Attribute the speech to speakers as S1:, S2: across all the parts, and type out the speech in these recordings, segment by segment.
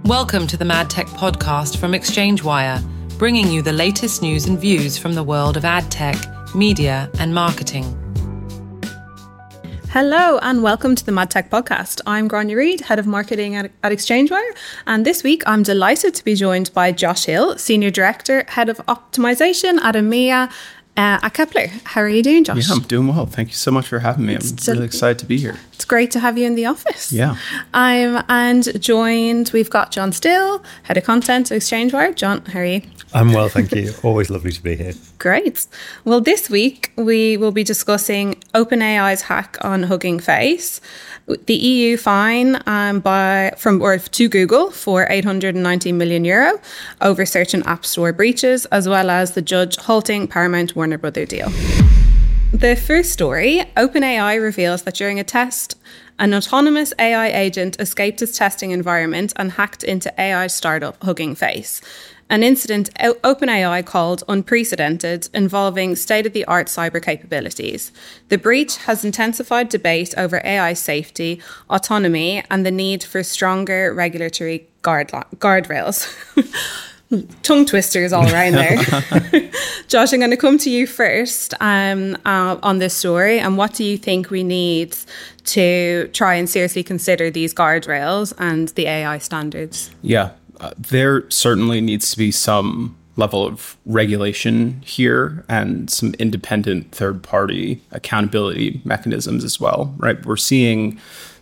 S1: Welcome to the Mad Tech podcast from ExchangeWire, bringing you the latest news and views from the world of ad tech, media, and marketing.
S2: Hello and welcome to the Mad Tech podcast. I'm Grania Reid, Head of Marketing at ExchangeWire, and this week I'm delighted to be joined by Josh Hill, Senior Director, Head of Optimization at EMEA at Kepler. How are you doing, Josh?
S3: Yeah, I'm doing well. Thank you so much for having me. I'm really excited to be here.
S2: It's great to have you in the office.
S3: Yeah.
S2: We've got John Still, Head of Content at ExchangeWire. John, how are you?
S4: I'm well, thank you. Always lovely to be here.
S2: Great. Well, this week we will be discussing OpenAI's hack on Hugging Face, the EU fine to Google for €890 million over search and app store breaches, as well as the judge halting Paramount Warner Brother deal. The first story, OpenAI reveals that during a test, an autonomous AI agent escaped its testing environment and hacked into AI startup Hugging Face. An incident OpenAI called unprecedented, involving state-of-the-art cyber capabilities. The breach has intensified debate over AI safety, autonomy, and the need for stronger regulatory guardrails. Tongue twisters all around there. Josh, I'm going to come to you first on this story. And what do you think we need to try and seriously consider these guardrails and the AI standards?
S3: Yeah. There certainly needs to be some level of regulation here and some independent third-party accountability mechanisms as well, right? We're seeing,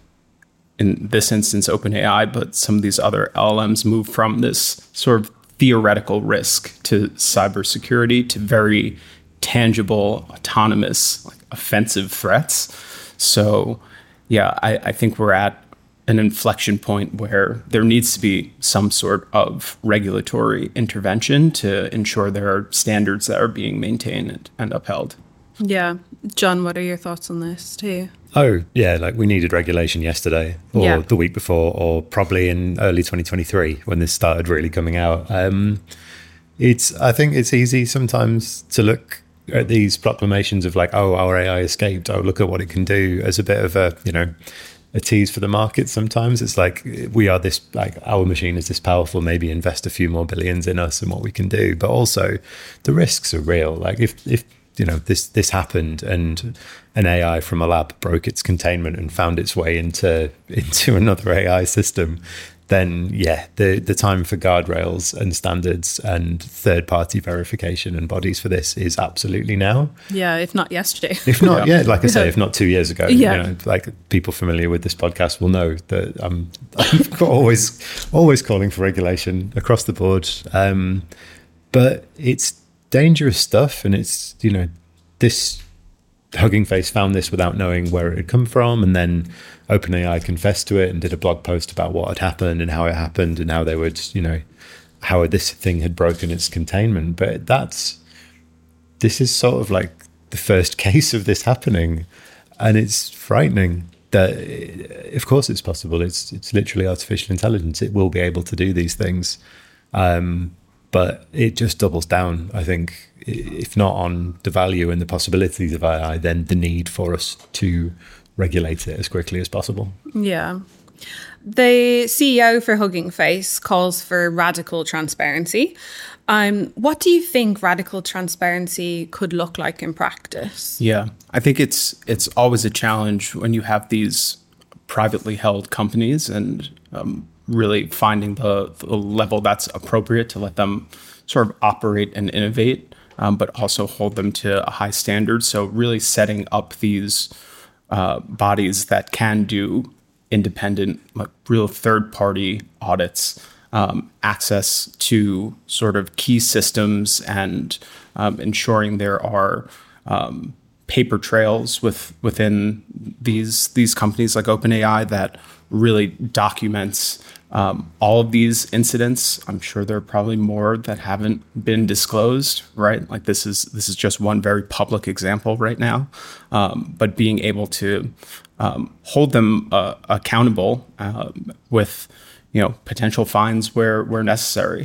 S3: in this instance, OpenAI, but some of these other LLMs move from this sort of theoretical risk to cybersecurity to very tangible, autonomous, offensive threats. So, yeah, I think we're at an inflection point where there needs to be some sort of regulatory intervention to ensure there are standards that are being maintained and upheld.
S2: Yeah. John, what are your thoughts on this too?
S4: Oh, yeah, like we needed regulation yesterday or the week before or probably in early 2023 when this started really coming out. I think it's easy sometimes to look at these proclamations of like, oh, our AI escaped. Oh, look at what it can do as a bit of a tease for the market. Sometimes it's like we are this, like our machine is this powerful, maybe invest a few more billions in us and what we can do. But also the risks are real. Like if this happened and an AI from a lab broke its containment and found its way into another AI system, then yeah, the time for guardrails and standards and third-party verification and bodies for this is absolutely now.
S2: Yeah, if not yesterday.
S4: If not, like I say, if not 2 years ago. Yeah. Like people familiar with this podcast will know that I'm always calling for regulation across the board. But it's dangerous stuff, and it's this Hugging Face found this without knowing where it had come from, and then OpenAI confessed to it and did a blog post about what had happened and how it happened and how they would, how this thing had broken its containment. But this is sort of like the first case of this happening, and it's frightening that, of course, it's possible. It's literally artificial intelligence. It will be able to do these things. But it just doubles down, I think, if not on the value and the possibilities of AI, then the need for us to regulate it as quickly as possible.
S2: Yeah. The CEO for Hugging Face calls for radical transparency. What do you think radical transparency could look like in practice?
S3: Yeah, I think it's always a challenge when you have these privately held companies and really finding the level that's appropriate to let them sort of operate and innovate, but also hold them to a high standard. So really setting up these bodies that can do independent, like real third-party audits, access to sort of key systems, and ensuring there are paper trails within these companies like OpenAI that really documents all of these incidents. I'm sure there are probably more that haven't been disclosed, right? Like this is just one very public example right now. But being able to hold them accountable with potential fines where necessary.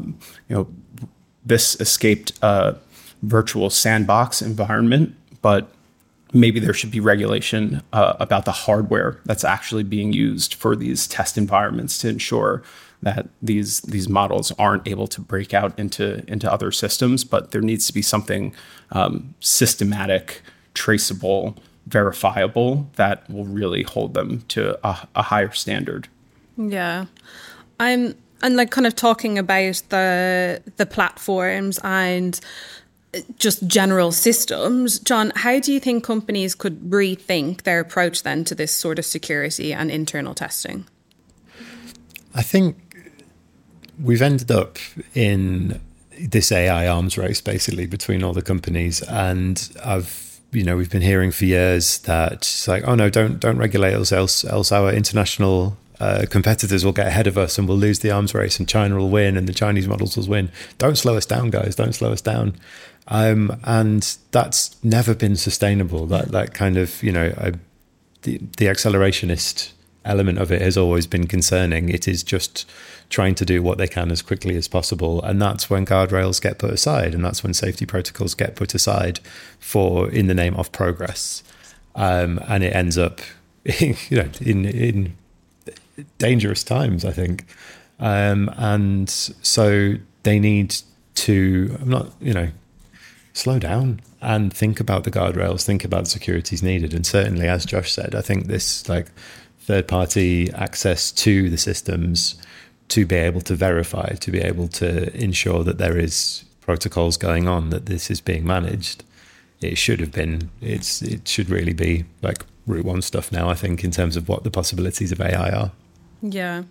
S3: This escaped a virtual sandbox environment, but maybe there should be regulation about the hardware that's actually being used for these test environments to ensure that these models aren't able to break out into other systems, but there needs to be something systematic, traceable, verifiable that will really hold them to a higher standard.
S2: Yeah. And like kind of talking about the platforms and just general systems, John, how do you think companies could rethink their approach then to this sort of security and internal testing?
S4: I think we've ended up in this AI arms race basically between all the companies, and we've been hearing for years that it's like, oh no, don't regulate us, else our international competitors will get ahead of us and we'll lose the arms race and China will win and the Chinese models will win. Don't slow us down, guys. Don't slow us down. And that's never been sustainable. That kind of, the accelerationist element of it has always been concerning. It is just trying to do what they can as quickly as possible. And that's when guardrails get put aside. And that's when safety protocols get put aside in the name of progress. And it ends up, in dangerous times, I think. And so they need to, slow down and think about the guardrails, think about the securities needed. And certainly, as Josh said, I think this third-party access to the systems to be able to verify, to be able to ensure that there is protocols going on, that this is being managed. It should really be like Route 1 stuff now, I think, in terms of what the possibilities of AI are.
S2: Yeah.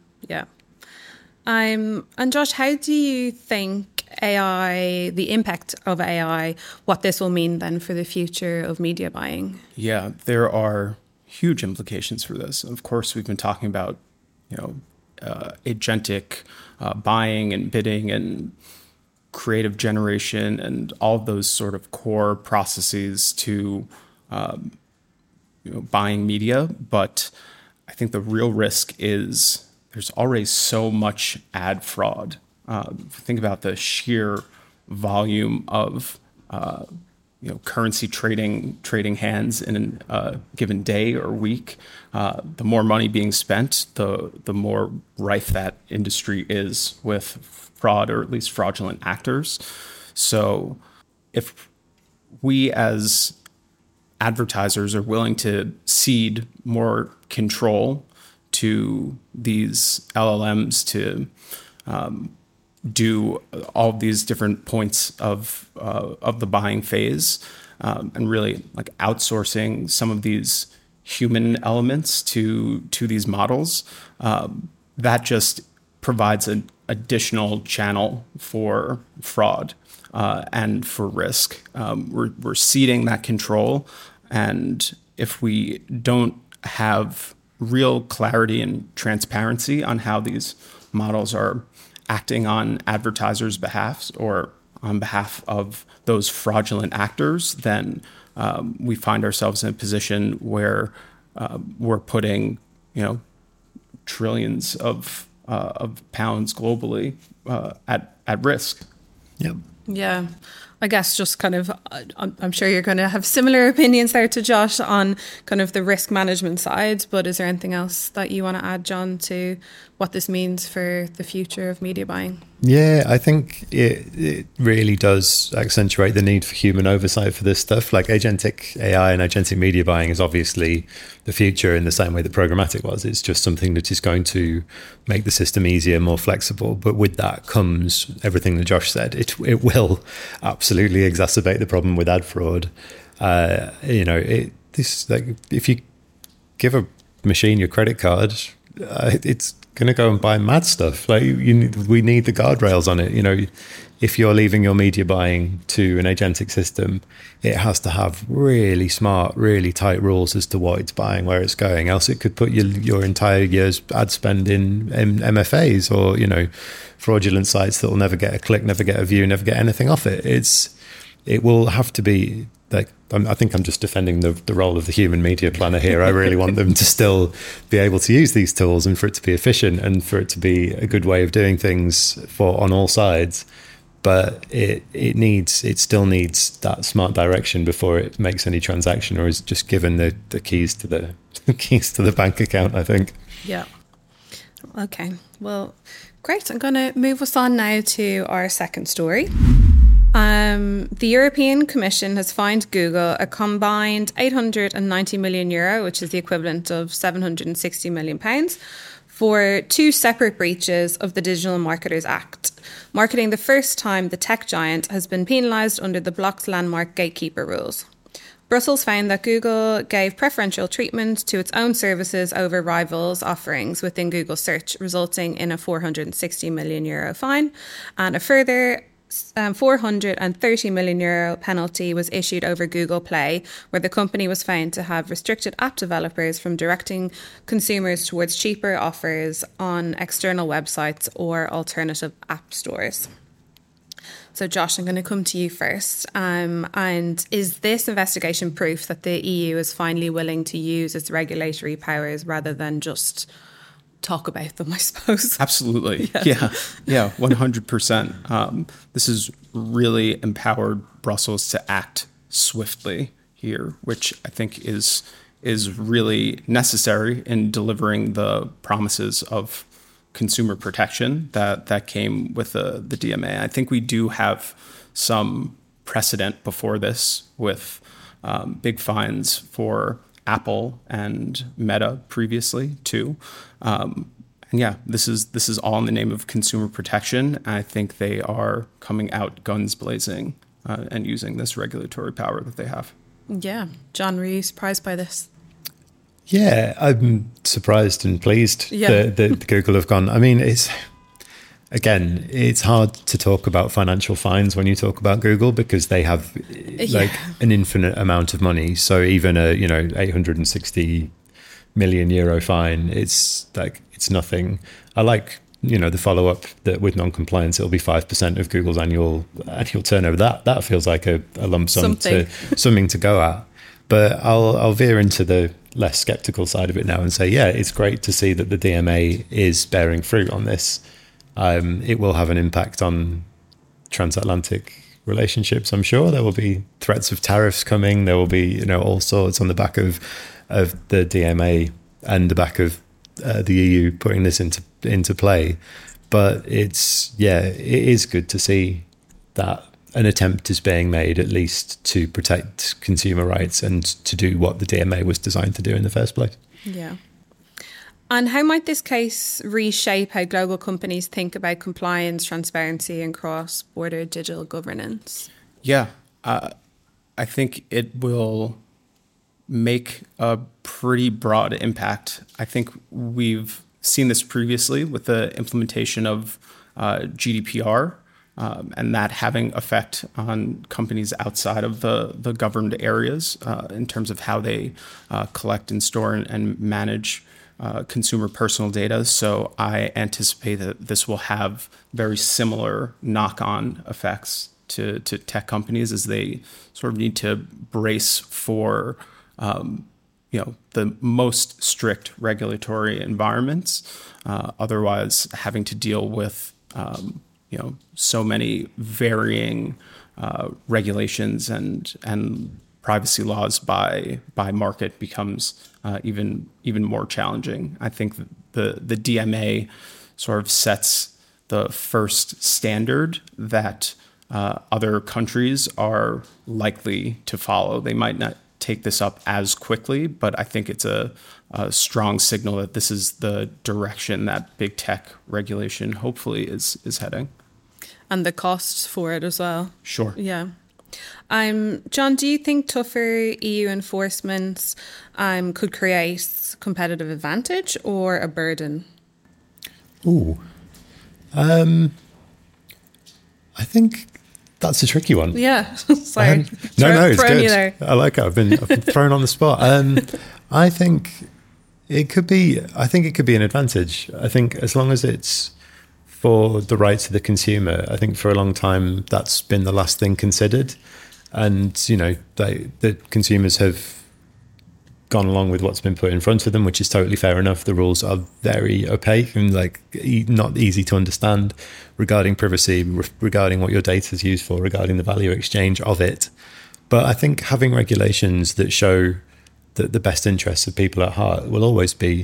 S2: And Josh, how do you think AI, the impact of AI, what this will mean then for the future of media buying?
S3: Yeah, there are huge implications for this. Of course, we've been talking about, agentic buying and bidding and creative generation and all of those sort of core processes to buying media. But I think the real risk is there's already so much ad fraud. Think about the sheer volume of currency trading hands in a given day or week. The more money being spent, the more rife that industry is with fraud, or at least fraudulent actors. So if we as advertisers are willing to cede more control to these LLMs to do all of these different points of the buying phase, and really like outsourcing some of these human elements to these models, that just provides an additional channel for fraud and for risk. We're ceding that control, and if we don't have real clarity and transparency on how these models are acting on advertisers' behalf or on behalf of those fraudulent actors, then we find ourselves in a position where we're putting, trillions of pounds globally at risk.
S4: Yep.
S2: Yeah. I guess just kind of, I'm sure you're going to have similar opinions there to Josh on kind of the risk management side, but is there anything else that you want to add, John, to what this means for the future of media buying?
S4: Yeah, I think it really does accentuate the need for human oversight for this stuff. Like agentic AI and agentic media buying is obviously the future in the same way that programmatic was. It's just something that is going to make the system easier, more flexible. But with that comes everything that Josh said. It will absolutely exacerbate the problem with ad fraud. If you give a machine your credit card, it's going to go and buy mad stuff. We need the guardrails on it. If you're leaving your media buying to an agentic system, it has to have really smart, really tight rules as to what it's buying, where it's going. Else it could put your entire year's ad spend in MFAs or, fraudulent sites that will never get a click, never get a view, never get anything off it. It will have to be I think I'm just defending the role of the human media planner here. I really want them to still be able to use these tools and for it to be efficient and for it to be a good way of doing things on all sides. But it still needs that smart direction before it makes any transaction or is just given the keys to the bank account, I think.
S2: Yeah. Okay, well, great. I'm going to move us on now to our second story. The European Commission has fined Google a combined €890 million, which is the equivalent of £760 million, for two separate breaches of the Digital Marketers Act, marking the first time the tech giant has been penalised under the bloc's landmark gatekeeper rules. Brussels found that Google gave preferential treatment to its own services over rivals' offerings within Google Search, resulting in a €460 million fine, and a further €430 million penalty was issued over Google Play, where the company was found to have restricted app developers from directing consumers towards cheaper offers on external websites or alternative app stores. So, Josh, I'm going to come to you first. And is this investigation proof that the EU is finally willing to use its regulatory powers rather than just talk about them, I suppose?
S3: Absolutely. Yeah, 100%. This has really empowered Brussels to act swiftly here, which I think is really necessary in delivering the promises of consumer protection that came with the DMA. I think we do have some precedent before this with big fines for Apple and Meta previously too. And yeah, this is all in the name of consumer protection. I think they are coming out guns blazing and using this regulatory power that they have.
S2: Yeah. John, were you surprised by this?
S4: Yeah, I'm surprised and pleased that Google have gone. I mean, it's hard to talk about financial fines when you talk about Google because they have like an infinite amount of money. So even a €860 million fine, it's nothing. I like the follow up that with non-compliance it'll be 5% of Google's annual turnover. That feels like a lump sum, something to go at. But I'll veer into the less skeptical side of it now and say, yeah, it's great to see that the DMA is bearing fruit on this. It will have an impact on transatlantic relationships, I'm sure. There will be threats of tariffs coming. There will be, all sorts on the back of the DMA and the back of the EU putting this into play. But it is good to see that an attempt is being made at least to protect consumer rights and to do what the DMA was designed to do in the first place.
S2: Yeah. And how might this case reshape how global companies think about compliance, transparency, and cross-border digital governance?
S3: Yeah, I think it will make a pretty broad impact. I think we've seen this previously with the implementation of GDPR. And that having effect on companies outside of the governed areas in terms of how they collect and store and manage consumer personal data. So I anticipate that this will have very similar knock-on effects to tech companies as they sort of need to brace for the most strict regulatory environments. Otherwise, having to deal with so many varying regulations and privacy laws by market becomes even more challenging. I think the DMA sort of sets the first standard that other countries are likely to follow. They might not take this up as quickly, but I think it's a strong signal that this is the direction that big tech regulation hopefully is heading.
S2: And the costs for it as well.
S3: Sure.
S2: Yeah. John, do you think tougher EU enforcement could create competitive advantage or a burden?
S4: I think that's a tricky one.
S2: Yeah. Sorry.
S4: No, it's good. I like it. I've been thrown on the spot. I think it could be an advantage. I think as long as it's for the rights of the consumer, I think for a long time that's been the last thing considered. And, the consumers have gone along with what's been put in front of them, which is totally fair enough. The rules are very opaque and not easy to understand regarding privacy, regarding what your data is used for, regarding the value exchange of it. But I think having regulations that show that the best interests of people at heart will always be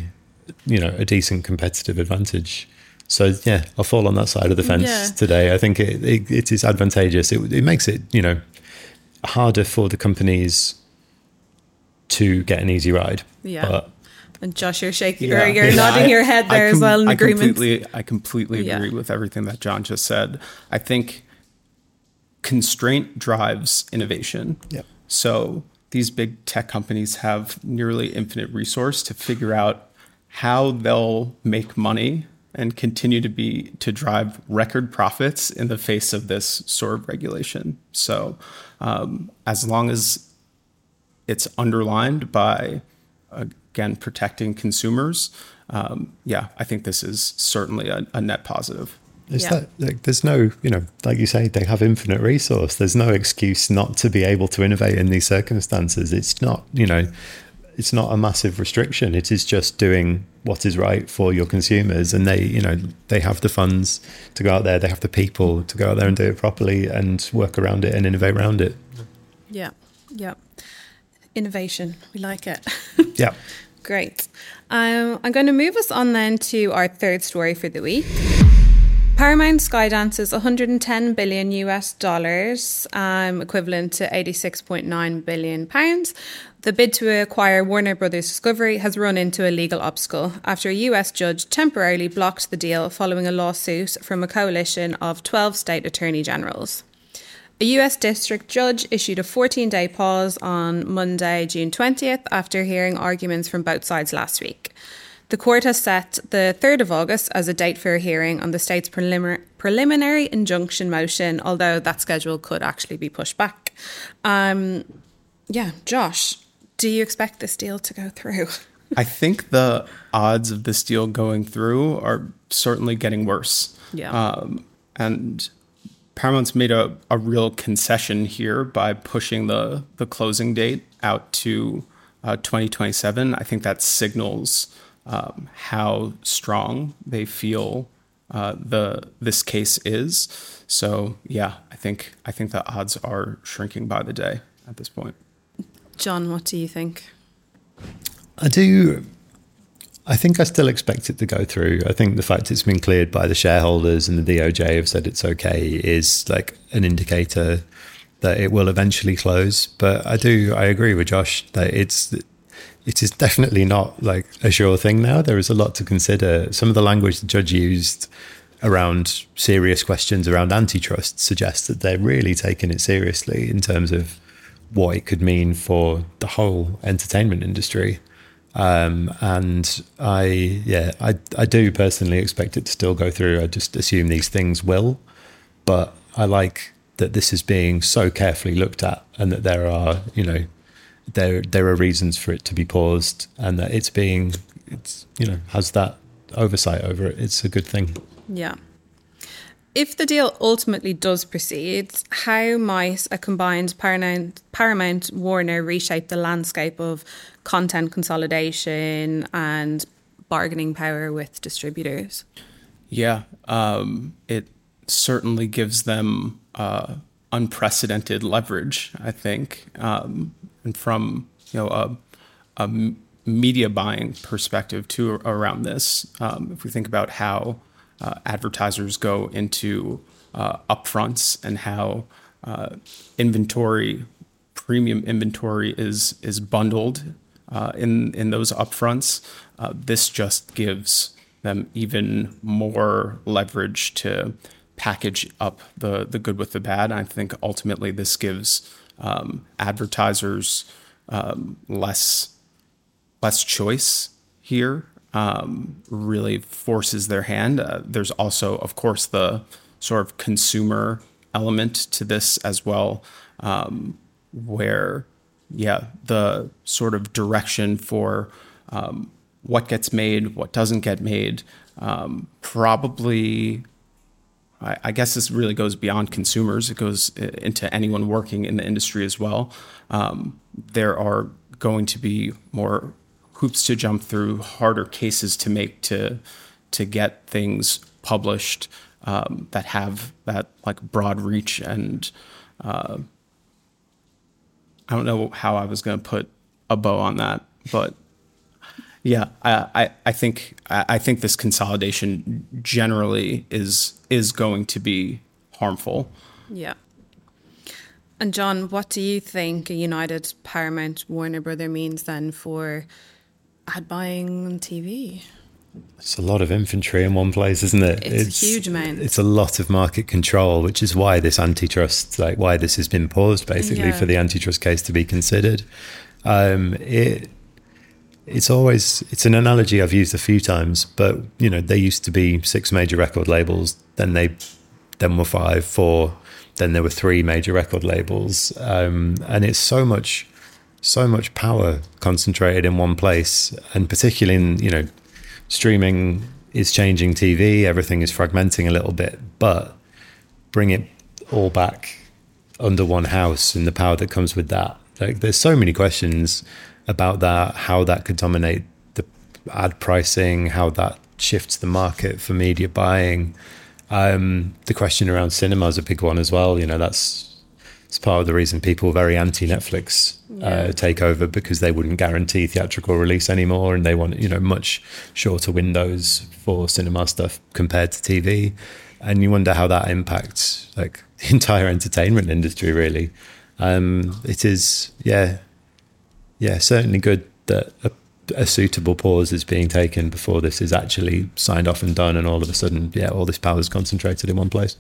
S4: a decent competitive advantage. So yeah, I'll fall on that side of the fence today. I think it is advantageous. It makes it, harder for the companies to get an easy ride.
S2: Yeah.
S4: But,
S2: and Josh, you're shaking, or you're nodding your head there as well in agreement.
S3: I completely agree with everything that John just said. I think constraint drives innovation.
S4: Yeah.
S3: So these big tech companies have nearly infinite resource to figure out how they'll make money and continue to drive record profits in the face of this sort of regulation. So as long as it's underlined by, again, protecting consumers, I think this is certainly a net positive.
S4: There's no, like you say, they have infinite resource. There's no excuse not to be able to innovate in these circumstances. It's not, it's not a massive restriction. It is just doing what is right for your consumers. And they have the funds to go out there. They have the people to go out there and do it properly and work around it and innovate around it.
S2: Yeah. Yeah. Innovation. We like it.
S4: Yeah.
S2: Great. I'm going to move us on then to our third story for the week. Paramount Skydance's $110 billion US dollars, equivalent to £86.9 billion. The bid to acquire Warner Brothers Discovery has run into a legal obstacle after a US judge temporarily blocked the deal following a lawsuit from a coalition of 12 state attorney generals. A US district judge issued a 14-day pause on Monday, June 20th, after hearing arguments from both sides last week. The court has set the 3rd of August as a date for a hearing on the state's preliminary injunction motion, although that schedule could actually be pushed back. Josh, do you expect this deal to go through?
S3: I think the odds of this deal going through are certainly getting worse.
S2: Yeah.
S3: And Paramount's made a real concession here by pushing the closing date out to 2027. I think that signals how strong they feel this case is. So I think the odds are shrinking by the day at this point.
S2: John, what do you think?
S4: I think I still expect it to go through. I think the fact it's been cleared by the shareholders and the DOJ have said it's okay is like an indicator that it will eventually close. But I agree with Josh that it is definitely not like a sure thing now. There is a lot to consider. Some of the language the judge used around serious questions around antitrust suggests that they're really taking it seriously in terms of what it could mean for the whole entertainment industry. And I do personally expect it to still go through. I just assume these things will. But I like that this is being so carefully looked at and that there are, there are reasons for it to be paused and that it's has that oversight over it. It's a good thing.
S2: Yeah. If the deal ultimately does proceed, how might a combined Paramount Warner reshape the landscape of content consolidation and bargaining power with distributors? Yeah,
S3: it certainly gives them unprecedented leverage, I think. And from a media buying perspective too around this, if we think about how advertisers go into upfronts and how premium inventory is bundled in those upfronts, this just gives them even more leverage to package up the good with the bad. I think ultimately this gives advertisers less choice here. Really forces their hand. There's also, of course, the sort of consumer element to this as well, where, the sort of direction for what gets made, what doesn't get made, probably, I guess this really goes beyond consumers. It goes into anyone working in the industry as well. There are going to be more hoops to jump through, harder cases to make to get things published that have that like broad reach. And I don't know how I was going to put a bow on that, but Yeah, I think this consolidation generally is going to be harmful.
S2: Yeah. And John, what do you think a united Paramount Warner Brother means then for ad buying on TV?
S4: It's a lot of inventory in one place, isn't it?
S2: It's a huge amount.
S4: It's a lot of market control, which is why this antitrust, like why this has been paused, basically, for the antitrust case to be considered. It's an analogy I've used a few times, but you know, there used to be 6 major record labels, then were 5, 4, then there were 3 major record labels, and it's so much power concentrated in one place, and particularly in, you know, streaming is changing TV, everything is fragmenting a little bit, but bring it all back under one house and the power that comes with that. Like, there's so many questions about that, how that could dominate the ad pricing, how that shifts the market for media buying. The question around cinema is a big one as well. You know, it's part of the reason people were very anti-Netflix takeover, because they wouldn't guarantee theatrical release anymore, and they want, you know, much shorter windows for cinema stuff compared to TV. And you wonder how that impacts like the entire entertainment industry, really. It is, certainly good that a suitable pause is being taken before this is actually signed off and done, and all of a sudden, all this power is concentrated in one place.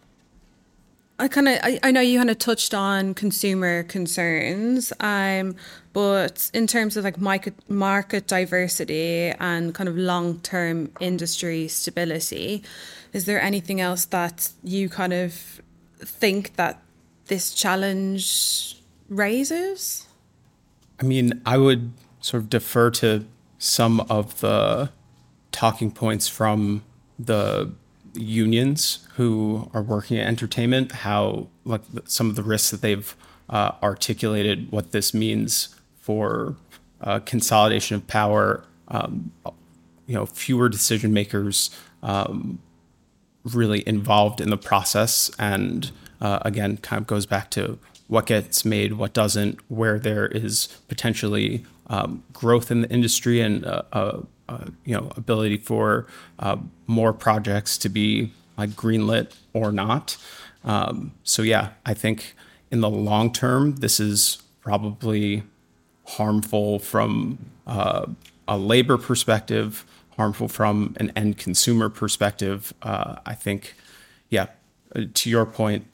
S2: I know you kind of touched on consumer concerns, but in terms of like market diversity and kind of long-term industry stability, is there anything else that you kind of think that this challenge raises?
S3: I mean, I would sort of defer to some of the talking points from the unions who are working at entertainment, how like some of the risks that they've articulated, what this means for consolidation of power, fewer decision makers really involved in the process, and again, kind of goes back to what gets made, what doesn't, where there is potentially growth in the industry and ability for more projects to be like greenlit or not. I think in the long term, this is probably harmful from a labor perspective, harmful from an end consumer perspective. I think, to your point,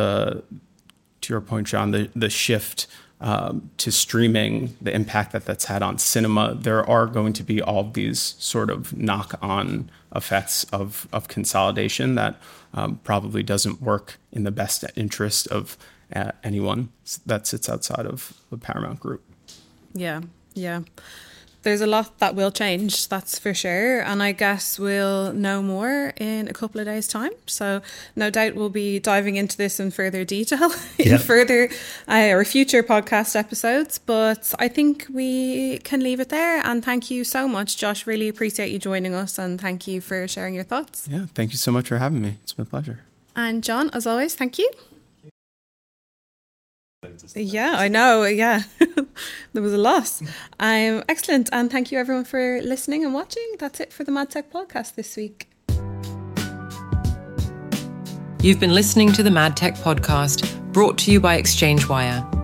S3: John, the shift to streaming, the impact that's had on cinema, there are going to be all these sort of knock-on effects of consolidation that probably doesn't work in the best interest of anyone that sits outside of the Paramount Group. Yeah.
S2: There's a lot that will change, that's for sure. And I guess we'll know more in a couple of days' time. So no doubt we'll be diving into this in further detail in further or future podcast episodes. But I think we can leave it there. And thank you so much, Josh. Really appreciate you joining us. And thank you for sharing your thoughts.
S3: Yeah, thank you so much for having me. It's been a pleasure.
S2: And John, as always, thank you. Yeah, I know. Yeah, there was a loss. Excellent. And thank you everyone for listening and watching. That's it for the Mad Tech Podcast this week.
S1: You've been listening to the Mad Tech Podcast, brought to you by Exchange Wire.